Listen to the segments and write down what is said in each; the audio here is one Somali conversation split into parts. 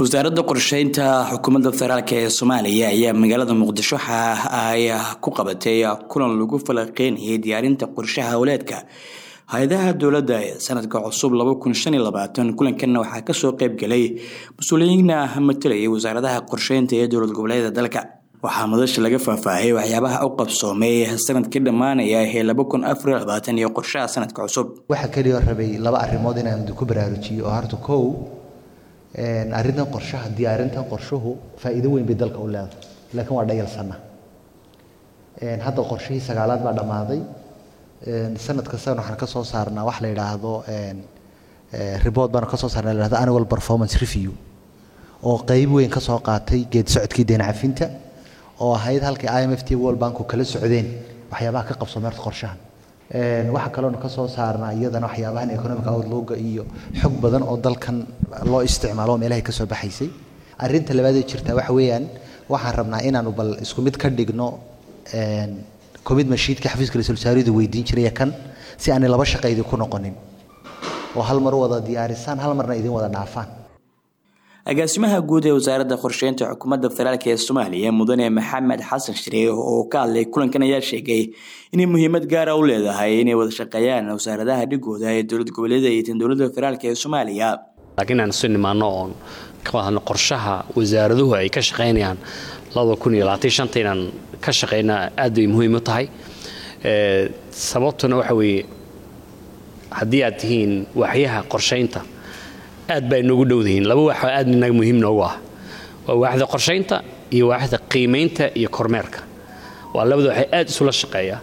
wasaaradda qorsheynta xukuumadda federaalk ee Soomaaliya ayaa magaalada Muqdisho ay ku qabatay kulan lagu falaqeynayay diyaarinta qorshaha hawleedka hay'adaha dawladda ee sanadka cusub 2025 kulankan waxaa ka soo qayb galay mas'uuliyiin matalaya wasaaradaha qorsheynta ee dowlad goboleedyada dalka waxaa madasha laga faahfaahiyay waxyaabaha u qabsoomay sanadkii dhamaanaya ee 2024 iyo qorshaha sanadka cusub waxa kaliya rabay laba arrimood inaan ku baraarujiyo oo horta koow arrintan qorshaha diyaarintan qorshuhu faa'iido weyn bay dalka u leedahay laakiin waa dhayalsana hadda qorshihii sagaalaad baa dhamaaday sanad kasta waxaan ka soo saarnaa wax la yiraahdo report baan ka soo saarnaa la yiraahdo annual performance review oo qayb weyn ka soo qaatay geed socodkii deyn cafinta oo ahayd halkii IMF iyo World Bank kala socdeen waxyaabaha ka qabsoomay qorshahan waxa kale oo ka soo saarnaa iyadana waxyaabahan economic outlook iyo xog badan oo dalkan loo isticmaalo meelaha ka soo baxaysay arrinta labaad ee jirta waxa weeyaan waxaan rabnaa inaan bal isku mid ka dhigno commitment sheet-ka xafiiska ra'iisul wasaaraha weydiin jiray kan si aan laba shaqeeyay ku noqonin oo hal mar wada diyaarisan hal marna idin wada dhaafaan agaasimaha guud ee wasaaradda qorsheynta xukuumadda federaalk ee Soomaaliya mudane Maxamed Xasan Shirey oo ka hadlay kulankan ayaa sheegay in muhiimad gaar ah u leedahay inay wada shaqeeyaan wasaaradaha dhigooda ee dowlad goboleedyada iyo dowladda federaalk ee Soomaaliya laakiin aan soo nimaano oo ka wadano qorshaha wasaaraduhu ay ka shaqeynayaan 2025 inaan ka shaqeynaa aad ay muhiim u tahay sababtuna waxa weeye haddii aad tihiin waxyaha qorsheynta aad bay noogu dhowdiin laba wax aad inaga muhiim noogu ah waa waaxda qorsheynta iyo waaxda qiimeynta iyo kormeerka waa labada waxay aad isula shaqeeyaa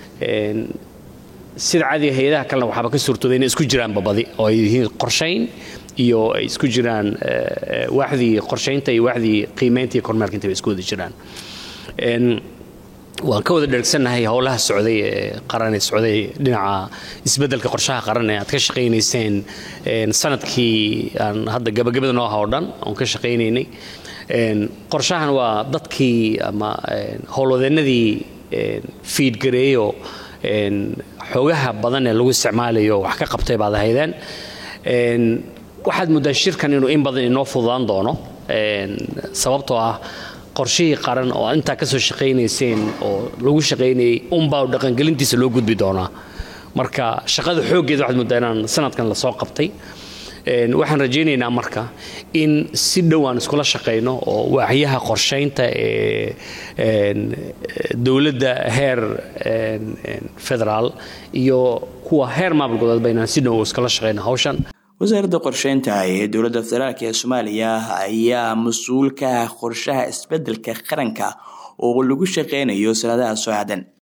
sida caadi hay'adaha kale waxba ka suurtooday inay isku jiraan babadi oo ay yihiin qorsheyn iyo ay isku jiraan waaxdii qorsheynta iyo waaxdii qiimeynta iyo kormeerka inta isku wada jiraan waan ka wada dheegsanahay howlaha socday ee qaran ee socday dhinaca isbeddelka qorshaha qaran ee aad ka shaqeynayseen sanadkii aan hadda gabagabada noo ahaa oo dhan aan ka shaqeynaynay qorshahan waa dadkii ama howlwadeenadii feed gareeyo xogaha badan ee lagu isticmaalayo wax ka qabtay baad ahaydeen waxaad muddaa shirkan inuu in badan inoo fududaan doono sababtoo ah qorshihii qaran oo inta ka soo shaqeynayseen oo lagu shaqeynay baa dhaqangelintiisa loo gudbi doonaa marka shaqada xooggeeda waxaad muddaa inaan sanadkan la soo qabtay waxaan rajaynaynaa marka in si dhow aan iskula shaqeyno oo waaxyaha qorsheynta ee dowladda heer federaal iyo kuwa heer maamul goboleedba inaan si dhow iskula shaqeyno hawshan wasaaradda qorsheynta ee dowladda federaalk ee Soomaaliya ayaa mas'uul ka ah qorshaha isbeddelka qaranka oo lagu shaqeynayo sanadaha soo aadan